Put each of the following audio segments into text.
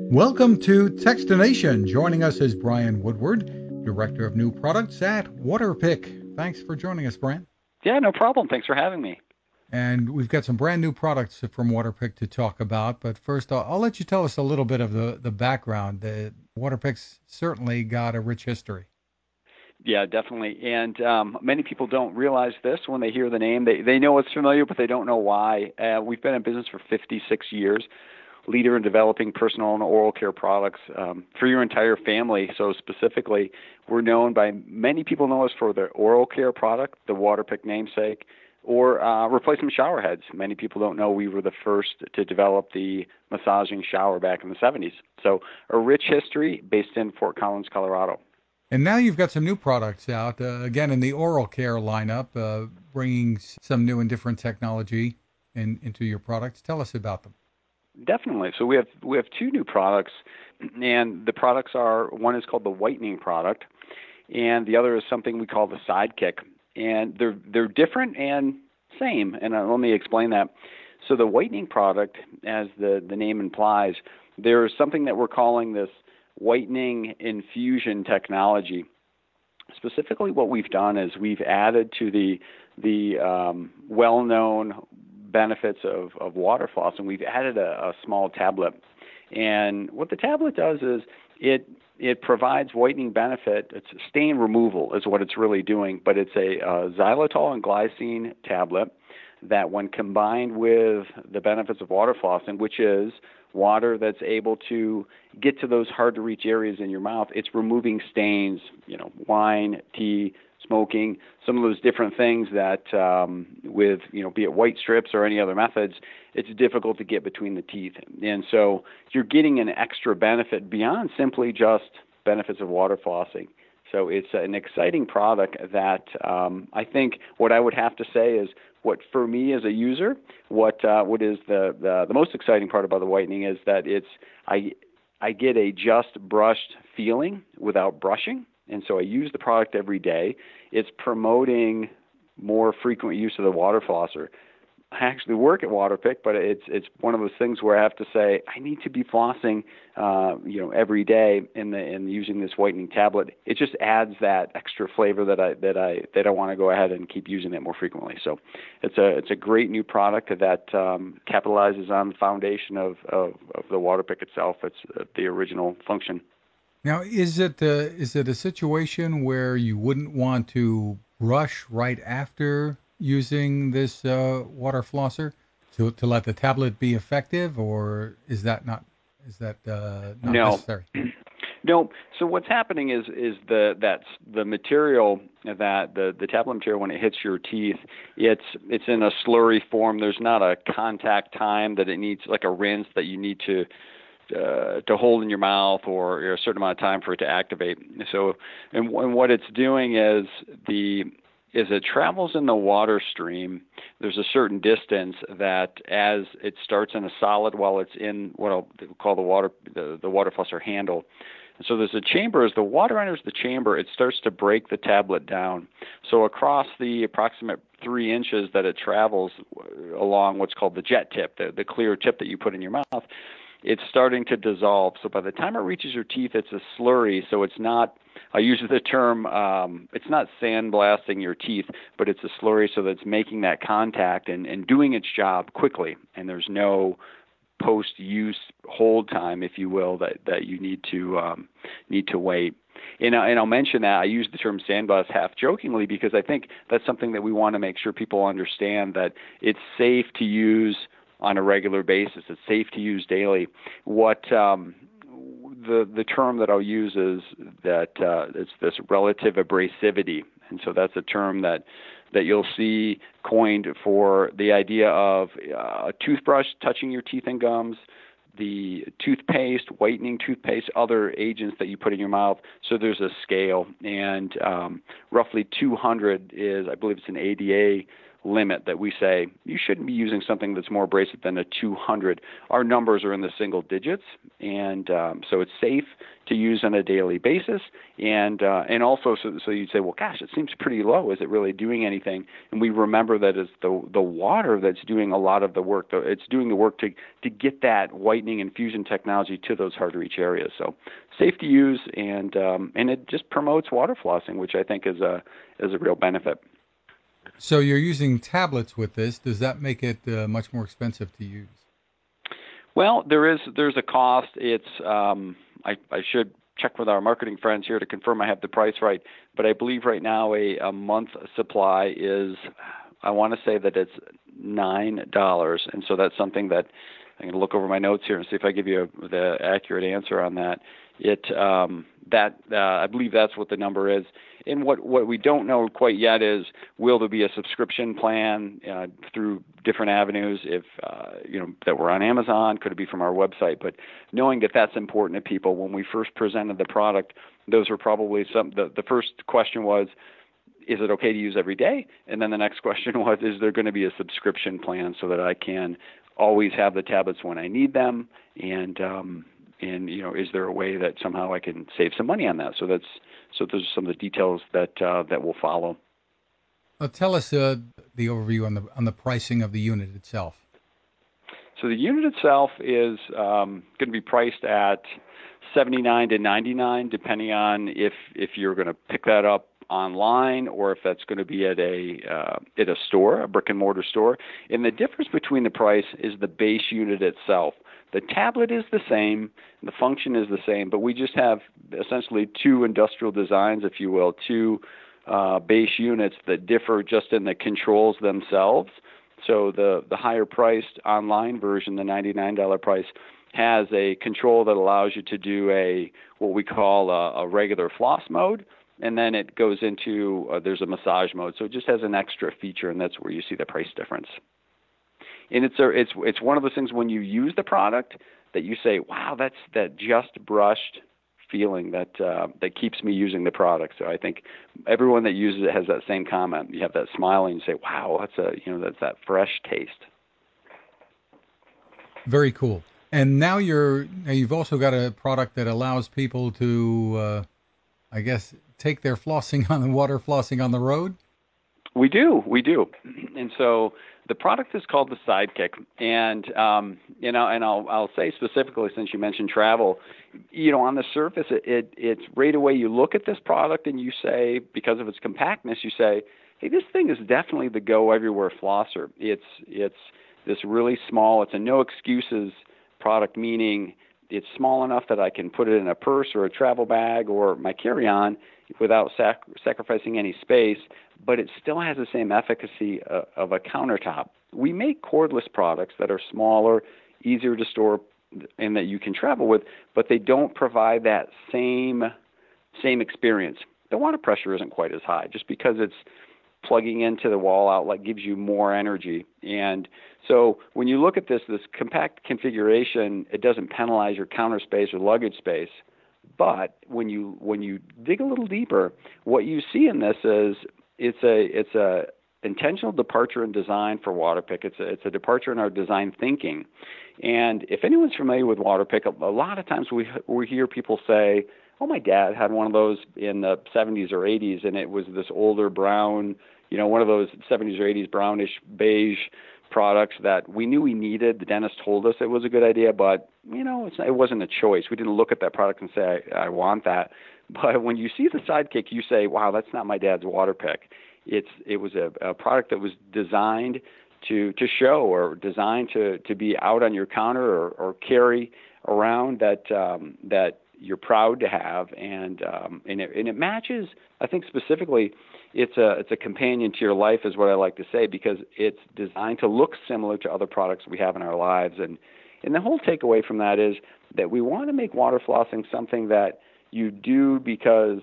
Welcome to Textination. Joining us is Brian Woodward, Director of New Products at Waterpik. Thanks for joining us, Brian. Yeah, no problem. Thanks for having me. And we've got some brand new products from Waterpik to talk about. But first, I'll let you tell us a little bit of the background. Waterpik's certainly got a rich history. Yeah, definitely. And many people don't realize this when they hear the name. They know it's familiar, but they don't know why. We've been in business for 56 years, leader in developing personal and oral care products for your entire family. So specifically, we're known by many people know us for the oral care product, the Waterpik namesake, or replacement shower heads. Many people don't know we were the first to develop the massaging shower back in the 70s. So a rich history based in Fort Collins, Colorado. And now you've got some new products out, again, in the oral care lineup, bringing some new and different technology into your products. Tell us about them. Definitely. So we have two new products, and the products are, one is called the whitening product, and the other is something we call the Sidekick. And they're different and same. And let me explain that. So the whitening product, as the name implies, there's something that we're calling this whitening infusion technology. Specifically, what we've done is we've added to the well-known benefits of water floss, and we've added a small tablet. And what the tablet does is it provides whitening benefit. It's stain removal is what it's really doing, but it's a xylitol and glycine tablet that, when combined with the benefits of water flossing, which is water that's able to get to those hard to reach areas in your mouth, it's removing stains, wine, tea, smoking, some of those different things that with, be it white strips or any other methods, it's difficult to get between the teeth. And so you're getting an extra benefit beyond simply just benefits of water flossing. So it's an exciting product that I think what I would have to say is, what for me as a user, what is the most exciting part about the whitening is that I get a just brushed feeling without brushing. And so I use the product every day. It's promoting more frequent use of the water flosser. I actually work at Waterpik, but it's one of those things where I have to say I need to be flossing, every day in using this whitening tablet. It just adds that extra flavor that I want to go ahead and keep using it more frequently. So it's a great new product that capitalizes on the foundation of the Waterpik itself. It's the original function. Now, is it a situation where you wouldn't want to brush right after using this water flosser to let the tablet be effective, or is that not No. necessary? No. So what's happening is that's the material, that the tablet material, when it hits your teeth, it's in a slurry form. There's not a contact time that it needs, like a rinse that you need to hold in your mouth, or a certain amount of time for it to activate. So, and what it's doing is as it travels in the water stream, there's a certain distance that, as it starts in a solid while it's in what I'll call the water flosser handle. And so there's a chamber. As the water enters the chamber, it starts to break the tablet down. So across the approximate 3 inches that it travels along what's called the jet tip, the clear tip that you put in your mouth, it's starting to dissolve. So by the time it reaches your teeth, it's a slurry. So it's not, I use the term, it's not sandblasting your teeth, but it's a slurry, so that's making that contact and doing its job quickly. And there's no post-use hold time, if you will, that you need to wait. And I'll mention that I use the term sandblast half jokingly, because I think that's something that we want to make sure people understand, that it's safe to use on a regular basis. It's safe to use daily. What the term that I'll use is that it's this relative abrasivity, and so that's a term that you'll see coined for the idea of a toothbrush touching your teeth and gums, the toothpaste, whitening toothpaste, other agents that you put in your mouth. So there's a scale, and roughly 200 is, I believe it's an ADA limit that we say you shouldn't be using something that's more abrasive than a 200. Our numbers are in the single digits, and so it's safe to use on a daily basis. And also, so you'd say, well, gosh, it seems pretty low. Is it really doing anything? And we remember that it's the water that's doing a lot of the work. It's doing the work to get that whitening and fusion technology to those hard to reach areas. So safe to use, and it just promotes water flossing, which I think is a real benefit. So you're using tablets with this. Does that make it much more expensive to use? Well, there's a cost. It's I should check with our marketing friends here to confirm I have the price right, but I believe right now a month supply is, I want to say that it's $9, and so that's something that I'm going to look over my notes here and see if I give you the accurate answer on that. I believe that's what the number is. And what we don't know quite yet is, will there be a subscription plan through different avenues? If that we're on Amazon, could it be from our website? But knowing that that's important to people, when we first presented the product, those were probably the first question was, is it okay to use every day? And then the next question was, is there going to be a subscription plan so that I can always have the tablets when I need them? And is there a way that somehow I can save some money on that? So those are some of the details that will follow. Tell us the overview on the pricing of the unit itself. So the unit itself is going to be priced at $79 to $99, depending on if you're going to pick that up online or if that's going to be at a store, a brick and mortar store. And the difference between the price is the base unit itself. The tablet is the same, the function is the same, but we just have essentially two industrial designs, if you will, two base units that differ just in the controls themselves. So the higher priced online version, the $99 price, has a control that allows you to do what we call a regular floss mode, and then it goes into there's a massage mode. So it just has an extra feature, and that's where you see the price difference. And it's one of those things when you use the product that you say, wow, that's that just brushed feeling that keeps me using the product. So I think everyone that uses it has that same comment. You have that smile and you say, wow, that's that fresh taste. Very cool. And now you've also got a product that allows people to, I guess, take their water flossing on the road. We do. And so the product is called the Sidekick, and and I'll say specifically, since you mentioned travel, on the surface, it's right away you look at this product and you say, because of its compactness, you say, hey, this thing is definitely the go everywhere flosser. It's this really small. It's a no excuses product, meaning it's small enough that I can put it in a purse or a travel bag or my carry-on without sacrificing any space, but it still has the same efficacy of a countertop. We make cordless products that are smaller, easier to store, and that you can travel with, but they don't provide that same experience. The water pressure isn't quite as high just because it's plugging into the wall outlet gives you more energy. And so when you look at this compact configuration, it doesn't penalize your counter space or luggage space. But when you dig a little deeper, what you see in this is it's a intentional departure in design for Waterpik. It's a departure in our design thinking. And if anyone's familiar with Waterpik, a lot of times we hear people say, oh, my dad had one of those in the 70s or 80s, and it was this older brown, one of those 70s or 80s brownish beige products that we knew we needed. The dentist told us it was a good idea, but, it wasn't a choice. We didn't look at that product and say, I want that. But when you see the Sidekick, you say, wow, that's not my dad's Waterpik. It was a product that was designed to show or designed to be out on your counter or carry around that you're proud to have, and it matches. I think specifically, it's a companion to your life, is what I like to say, because it's designed to look similar to other products we have in our lives, and the whole takeaway from that is that we want to make water flossing something that you do because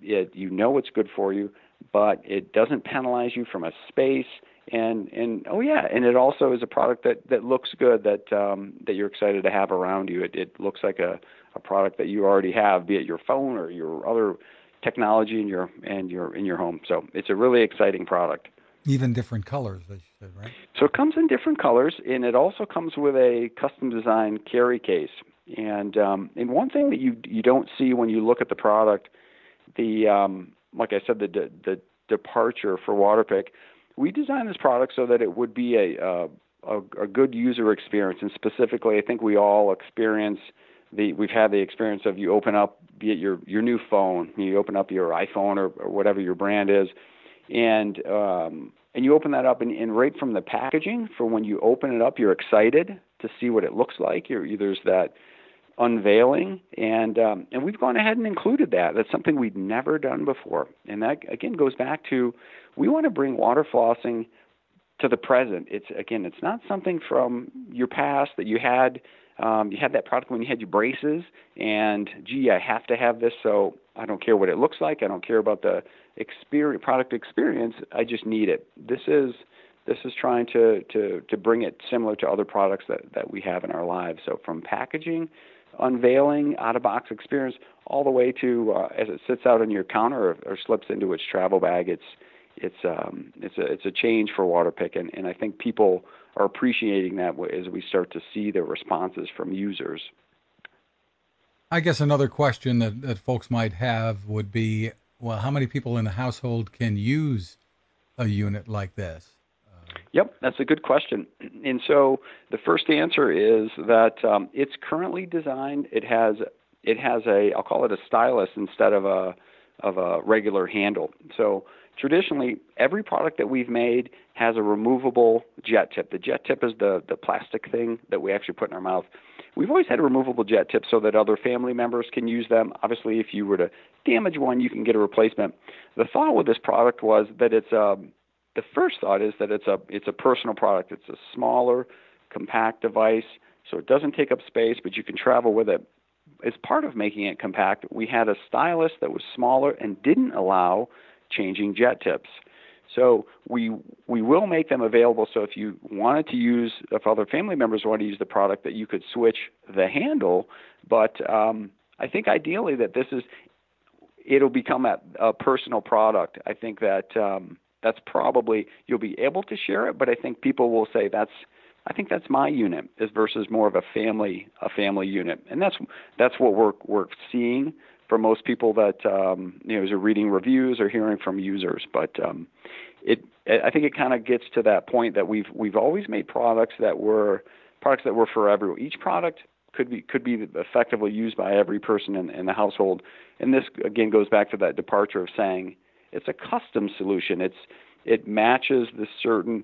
it's good for you, but it doesn't penalize you from a space. And it also is a product that looks good, that you're excited to have around you. It looks like a product that you already have, be it your phone or your other technology in your home. So it's a really exciting product. Even different colors, as you said, right? So it comes in different colors, and it also comes with a custom designed carry case. And one thing that you don't see when you look at the product, like I said, the departure for Waterpik, we designed this product so that it would be a good user experience. And specifically, I think we all we've had the experience of you open up, be it your new phone, you open up your iPhone or whatever your brand is, and you open that up, and right from the packaging, for when you open it up, you're excited to see what it looks like. There's that unveiling, and we've gone ahead and included that. That's something we'd never done before, and that again goes back to we want to bring water flossing to the present. It's not something from your past that you had. You had that product when you had your braces, and gee, I have to have this, so I don't care what it looks like. I don't care about the product experience. I just need it. This is trying to bring it similar to other products that we have in our lives. So from packaging, unveiling, out-of-box experience, all the way to as it sits out on your counter or slips into its travel bag. It's a change for Waterpik, and I think people are appreciating that as we start to see the responses from users. I guess another question that folks might have would be, well, how many people in the household can use a unit like this? Yep, that's a good question. And so the first answer is that it's currently designed. It has I'll call it a stylus instead of a regular handle. So traditionally, every product that we've made has a removable jet tip. The jet tip is the plastic thing that we actually put in our mouth. We've always had a removable jet tip so that other family members can use them. Obviously, if you were to damage one, you can get a replacement. The thought with this product was that the first thought is that it's a personal product. It's a smaller, compact device, so it doesn't take up space, but you can travel with it. As part of making it compact, we had a stylus that was smaller and didn't allow changing jet tips. So we will make them available. So if other family members want to use the product, that you could switch the handle. But I think ideally that it'll become a personal product. I think that that's probably, you'll be able to share it, but I think people will say that's my unit versus more of a family unit, and that's what we're seeing for most people that as are reading reviews or hearing from users. But I think it kind of gets to that point that we've always made products that were for everyone. Each product could be effectively used by every person in the household, and this again goes back to that departure of saying it's a custom solution. It matches the certain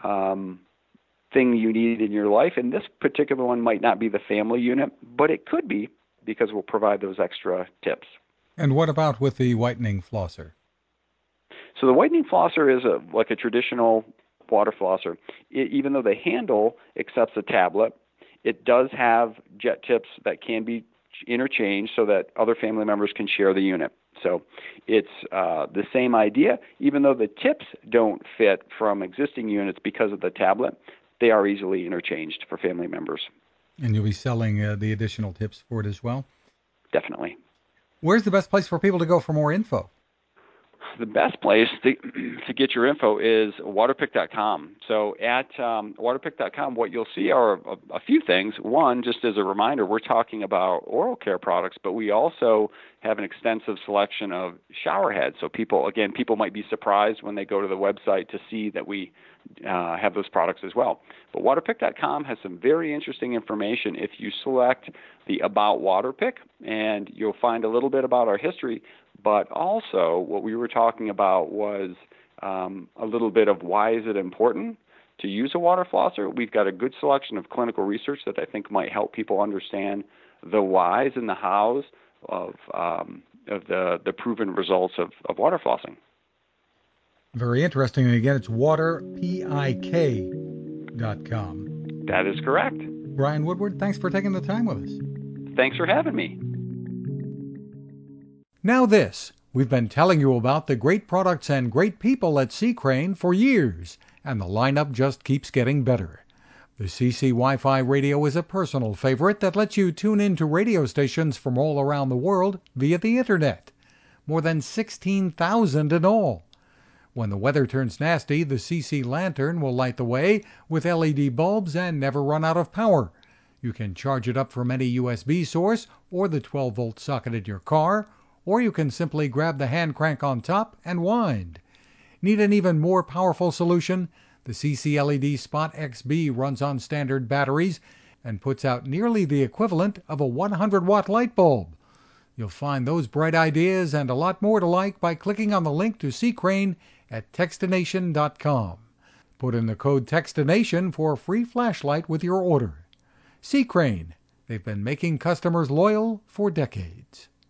thing you need in your life, and this particular one might not be the family unit, but it could be, because we'll provide those extra tips. And what about with the whitening flosser? So the whitening flosser is like a traditional water flosser. Even though the handle accepts a tablet, it does have jet tips that can be interchanged so that other family members can share the unit. So it's the same idea. Even though the tips don't fit from existing units because of the tablet, they are easily interchanged for family members. And you'll be selling the additional tips for it as well? Definitely. Where's the best place for people to go for more info? The best place to get your info is waterpik.com. So at waterpik.com, what you'll see are a few things. One, just as a reminder, we're talking about oral care products, but we also have an extensive selection of shower heads. So people might be surprised when they go to the website to see that we have those products as well. But waterpik.com has some very interesting information. If you select the About Waterpik, and you'll find a little bit about our history, but also what we were talking about was a little bit of why is it important to use a water flosser. We've got a good selection of clinical research that I think might help people understand the whys and the hows of the proven results of water flossing. Very interesting. And again, it's waterpik.com. That is correct. Brian Woodward, thanks for taking the time with us. Thanks for having me. Now this. We've been telling you about the great products and great people at Sea Crane for years, and the lineup just keeps getting better. The CC Wi-Fi radio is a personal favorite that lets you tune in to radio stations from all around the world via the Internet. More than 16,000 in all. When the weather turns nasty, the CC Lantern will light the way with LED bulbs and never run out of power. You can charge it up from any USB source or the 12-volt socket in your car, or you can simply grab the hand crank on top and wind. Need an even more powerful solution? The CC LED Spot XB runs on standard batteries and puts out nearly the equivalent of a 100-watt light bulb. You'll find those bright ideas and a lot more to like by clicking on the link to C. Crane at Techstination.com. Put in the code Techstination for a free flashlight with your order. C. Crane, they've been making customers loyal for decades.